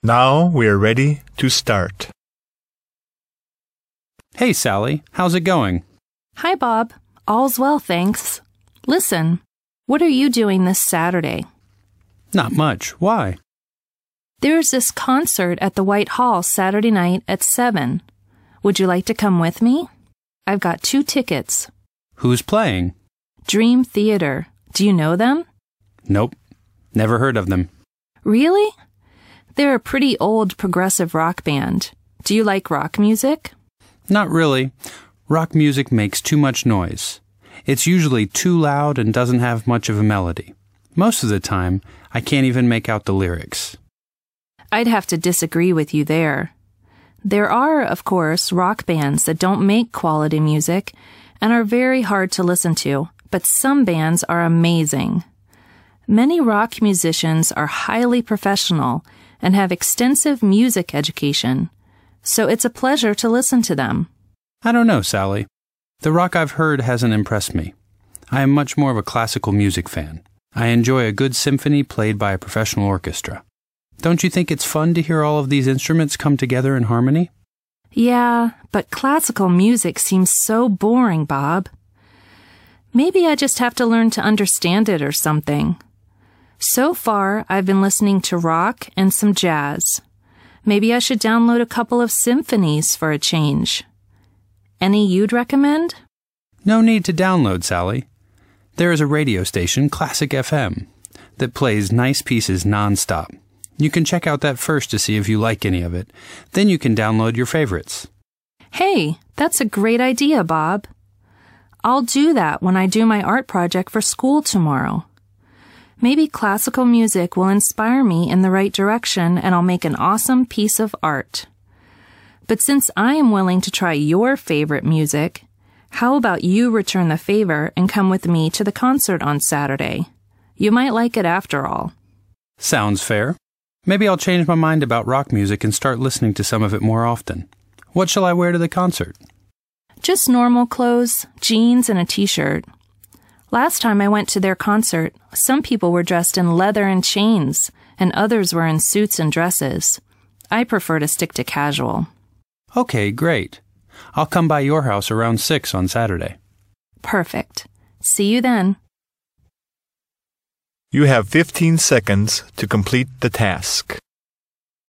Now we're ready to start. Hey, Sally. How's it going? Hi, Bob. All's well, thanks. Listen, what are you doing this Saturday? Not much. Why? There's this concert at the White Hall Saturday night at 7. Would you like to come with me? I've got 2 tickets. Who's playing? Dream Theater. Do you know them? Nope. Never heard of them. Really? They're a pretty old progressive rock band. Do you like rock music? Not really. Rock music makes too much noise. It's usually too loud and doesn't have much of a melody. Most of the time, I can't even make out the lyrics. I'd have to disagree with you there. There are, of course, rock bands that don't make quality music and are very hard to listen to, but some bands are amazing. Many rock musicians are highly professional and have extensive music education, so it's a pleasure to listen to them. I don't know, Sally. The rock I've heard hasn't impressed me. I am much more of a classical music fan. I enjoy a good symphony played by a professional orchestra. Don't you think it's fun to hear all of these instruments come together in harmony? Yeah, but classical music seems so boring, Bob. Maybe I just have to learn to understand it or something. So far, I've been listening to rock and some jazz. Maybe I should download a couple of symphonies for a change. Any you'd recommend? No need to download, Sally. There is a radio station, Classic FM, that plays nice pieces non-stop. You can check out that first to see if you like any of it. Then you can download your favorites. Hey, that's a great idea, Bob. I'll do that when I do my art project for school tomorrow. Maybe classical music will inspire me in the right direction and I'll make an awesome piece of art. But since I am willing to try your favorite music, how about you return the favor and come with me to the concert on Saturday? You might like it after all. Sounds fair. Maybe I'll change my mind about rock music and start listening to some of it more often. What shall I wear to the concert? Just normal clothes, jeans, and a t-shirt. Last time I went to their concert, some people were dressed in leather and chains, and others were in suits and dresses. I prefer to stick to casual. Okay, great. I'll come by your house around 6 on Saturday. Perfect. See you then. You have 15 seconds to complete the task.